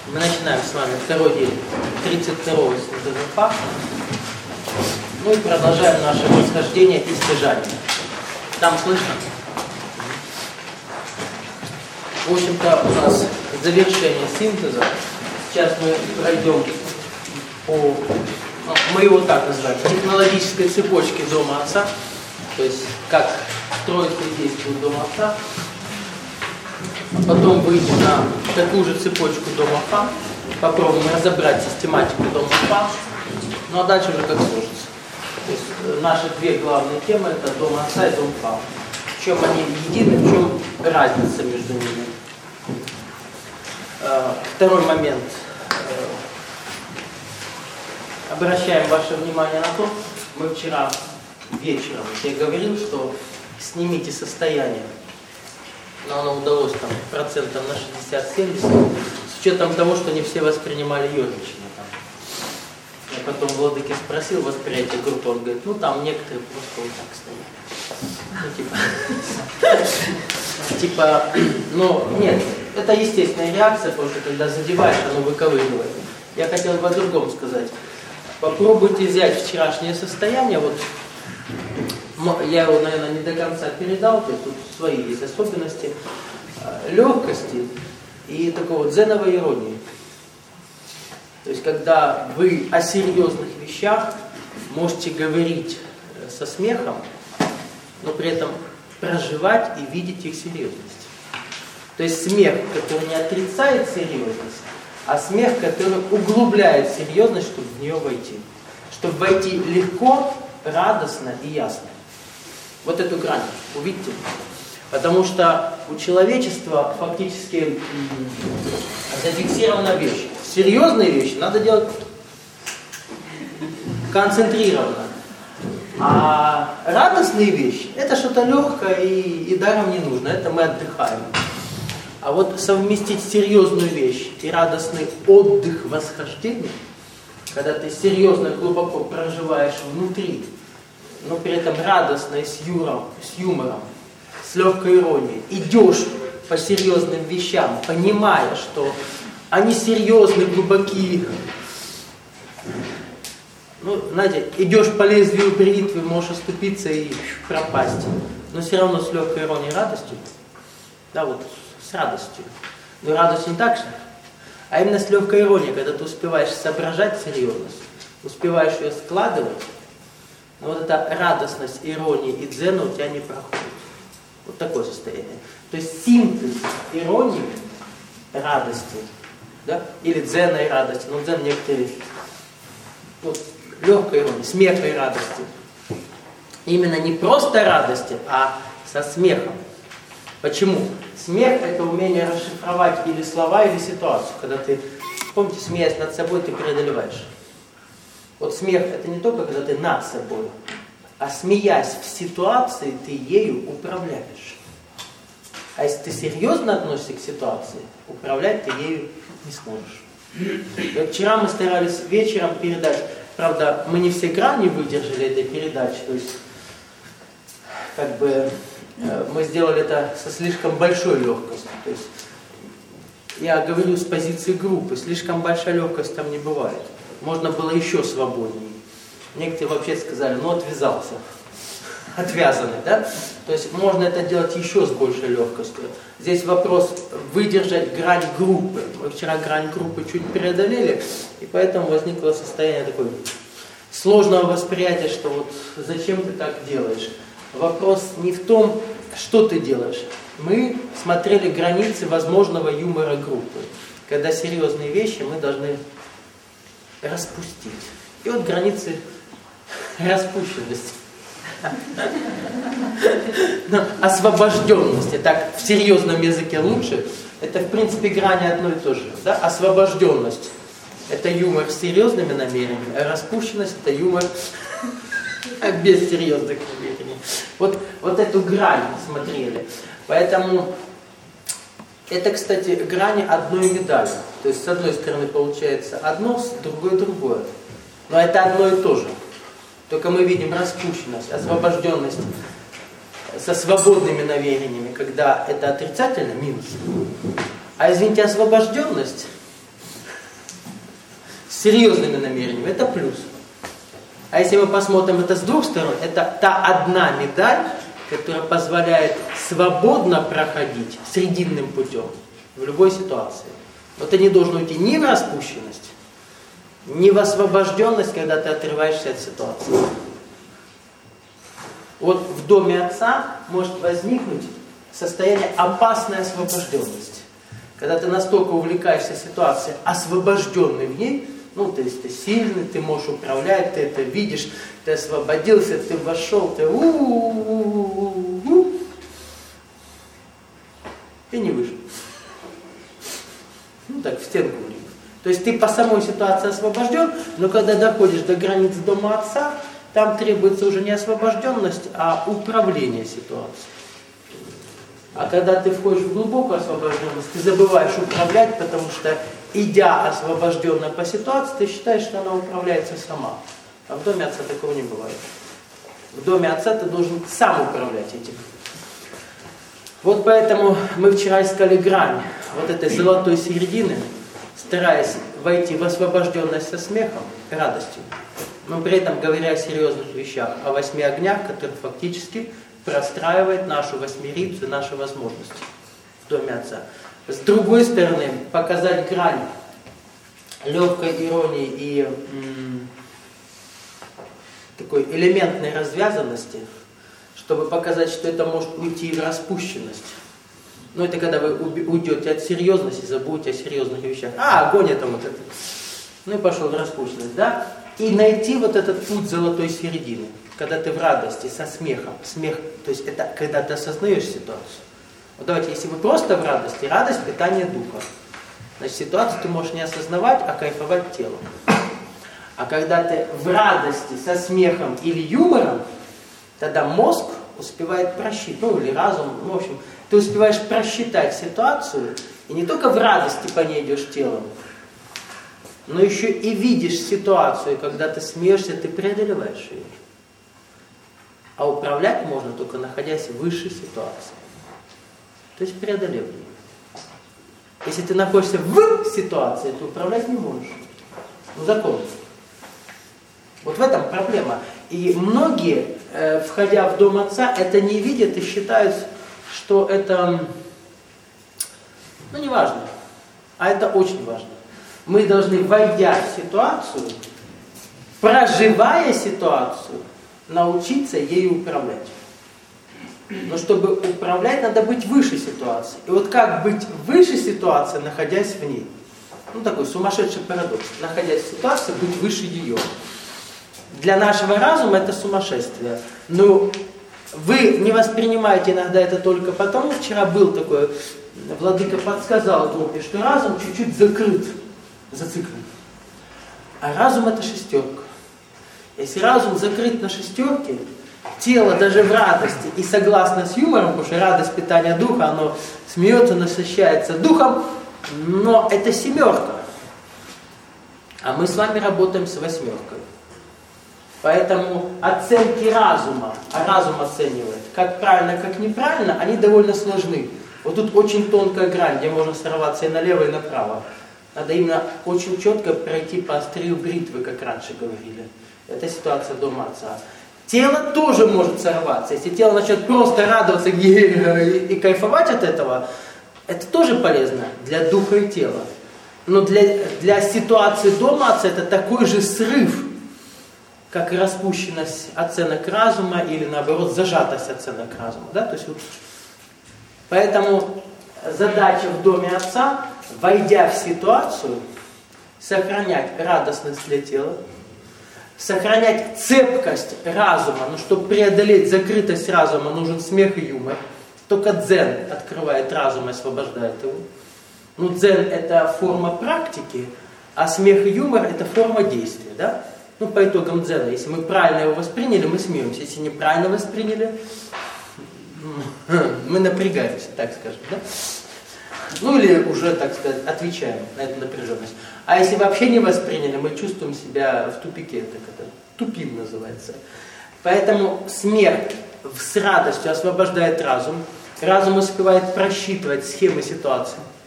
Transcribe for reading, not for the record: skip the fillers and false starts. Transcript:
Мы начинаем с вами второй день 32-го синтеза. Ну и продолжаем наше восхождение и стяжание. Там слышно? В общем-то, у нас завершение синтеза. Сейчас мы пройдем по, мы его так называем, технологической цепочке Дома Отца. То есть, как строится и действует Дом Отца. Потом выйдем на такую же цепочку Дома Фа. Попробуем разобрать систематику Дома Фа. Ну а дальше уже как сложится. То есть, наши две главные темы — это Дом Отца и Дом Фа. В чем они едины, в чем разница между ними. Второй момент. Обращаем ваше внимание на то, мы вчера вечером, я говорил, что снимите состояние, но оно удалось там процентов на 60-70, с учетом того, что не все воспринимали ежичные. Я потом владыке спросил восприятие группы, он говорит, ну там некоторые просто вот так стоят. Типа, ну нет, это естественная реакция, потому что когда задеваешь, оно выковыривает. Я хотел бы о другом сказать. Попробуйте взять вчерашнее состояние, вот я его, наверное, не до конца передал, то есть тут свои есть особенности легкости и такой вот дзеновой иронии. То есть когда вы о серьезных вещах можете говорить со смехом, но при этом проживать и видеть их серьезность. То есть смех, который не отрицает серьезность, а смех, который углубляет серьезность, чтобы в нее войти. Чтобы войти легко, радостно и ясно. Вот эту грань увидите. Потому что у человечества фактически зафиксирована вещь. Серьезные вещи надо делать концентрированно. А радостные вещи — это что-то легкое и даром не нужно. Это мы отдыхаем. А вот совместить серьезную вещь и радостный отдых восхождения, когда ты серьезно, глубоко проживаешь внутри, но при этом радостно и с юмором, с легкой иронией, идешь по серьезным вещам, понимая, что они серьезны, глубокие. Ну, знаете, идешь по лезвию бритвы, можешь оступиться и пропасть, но все равно с легкой иронией и радостью. Да, вот с радостью. Но радость не так же, а именно с легкой иронией, когда ты успеваешь соображать серьезность, успеваешь ее складывать, но вот эта радостность, ирония и дзена у тебя не проходит. Вот такое состояние. То есть синтез иронии, радости, да, или дзена и радости, но дзен некоторые, вот, легкой иронии, смеха и радости. Именно не просто радости, а со смехом. Почему? Смех — это умение расшифровать или слова, или ситуацию. Когда ты, помните, смеясь над собой, ты преодолеваешь. Вот смех — это не только когда ты над собой, а смеясь в ситуации, ты ею управляешь. А если ты серьезно относишься к ситуации, управлять ты ею не сможешь. И вот вчера мы старались вечером передать, правда, мы не все грани выдержали этой передачи, то есть, как бы, мы сделали это со слишком большой легкостью. То есть, я говорю с позиции группы, слишком большая легкость там не бывает. Можно было еще свободнее. Некоторые вообще сказали, ну отвязался, отвязанный, да? То есть можно это делать еще с большей легкостью. Здесь вопрос выдержать грань группы. Мы вчера грань группы чуть преодолели, и поэтому возникло состояние такое сложного восприятия, что вот зачем ты так делаешь. Вопрос не в том, что ты делаешь. Мы смотрели границы возможного юмора группы. Когда серьезные вещи мы должны распустить. И вот границы распущенности. Освобожденности. Так в серьезном языке лучше. Это в принципе грани одно и то же. Да? Освобожденность — это юмор с серьезными намерениями, а распущенность — это юмор без серьезных намерений. Вот эту грань смотрели. Поэтому это, кстати, грани одной медали. То есть с одной стороны получается одно, с другой другое. Но это одно и то же. Только мы видим распущенность, освобожденность со свободными намерениями, когда это отрицательно, минус. А извините, освобожденность с серьезными намерениями, это плюс. А если мы посмотрим это с двух сторон, это та одна медаль, которая позволяет свободно проходить срединным путем в любой ситуации. Вот ты не должен уйти ни в распущенность, ни в освобожденность, когда ты отрываешься от ситуации. Вот в доме отца может возникнуть состояние опасной освобожденности. Когда ты настолько увлекаешься ситуацией, освобожденный в ней, ну, то есть ты сильный, ты можешь управлять, ты это видишь, ты освободился, ты вошел, ты и не вышел. Ну, так, в стенку влип. То есть ты по самой ситуации освобожден, но когда доходишь до границ дома отца, там требуется уже не освобожденность, а управление ситуацией. А когда ты входишь в глубокую освобожденность, ты забываешь управлять, потому что, идя освобожденно по ситуации, ты считаешь, что она управляется сама. А в доме отца такого не бывает. В доме отца ты должен сам управлять этим. Вот поэтому мы вчера искали грань вот этой золотой середины, стараясь войти в освобожденность со смехом, радостью, но при этом говоря о серьезных вещах, о 8 огнях, которые фактически простраивает нашу восьмерицу, наши возможности в доме отца. С другой стороны, показать грань легкой иронии и такой элементной развязанности, чтобы показать, что это может уйти в распущенность. Но это когда вы уйдете от серьезности, забудете о серьезных вещах. Огонь это вот это. Ну и пошел в распущенность, да? И найти вот этот путь золотой середины, когда ты в радости, со смехом. Смех, то есть это когда ты осознаешь ситуацию. Вот давайте, если вы просто в радости, радость – питание духа. Значит, ситуацию ты можешь не осознавать, а кайфовать телом. А когда ты в радости, со смехом или юмором, тогда мозг успевает просчитать, ну или разум, ну, в общем, ты успеваешь просчитать ситуацию, и не только в радости по ней идешь телом, но еще и видишь ситуацию, когда ты смеешься, ты преодолеваешь ее. А управлять можно только находясь в высшей ситуации. То есть преодолев ее. Если ты находишься в ситуации, ты управлять не можешь. Ну, закон. Вот в этом проблема. И многие, входя в дом отца, это не видят и считают, что это, ну, не важно. А это очень важно. Мы должны, войдя в ситуацию, проживая ситуацию, научиться ею управлять. Но чтобы управлять, надо быть выше ситуации. И вот как быть выше ситуации, находясь в ней? Ну, такой сумасшедший парадокс. Находясь в ситуации, быть выше ее. Для нашего разума это сумасшествие. Но вы не воспринимаете иногда это только потому. Вчера был такой, владыка подсказал группе, что разум чуть-чуть закрыт, зациклен. А разум это шестерка. Если разум закрыт на шестерке, тело даже в радости и согласно с юмором, потому что радость питания духа, оно смеется, насыщается духом, но это семерка. А мы с вами работаем с восьмеркой. Поэтому оценки разума, а разум оценивает, как правильно, как неправильно, они довольно сложны. Вот тут очень тонкая грань, где можно сорваться и налево, и направо. Надо именно очень четко пройти по острию бритвы, как раньше говорили. Это ситуация дома отца. Тело тоже может сорваться. Если тело начнет просто радоваться и кайфовать от этого, это тоже полезно для духа и тела. Но для ситуации дома отца это такой же срыв, как и распущенность оценок разума или наоборот зажатость оценок разума. Да? То есть, вот, поэтому задача в доме отца, войдя в ситуацию, сохранять радостность для тела, сохранять цепкость разума, но чтобы преодолеть закрытость разума, нужен смех и юмор. Только дзен открывает разум и освобождает его. Ну, дзен это форма практики, а смех и юмор это форма действия. Да? Ну, по итогам дзена, если мы правильно его восприняли, мы смеемся. Если неправильно восприняли, мы напрягаемся, так скажем. Да? Ну или уже, так сказать, отвечаем на эту напряженность. А если вообще не восприняли, мы чувствуем себя в тупике, так это тупим называется. Поэтому смех с радостью освобождает разум. Разум успевает просчитывать схемы ситуации.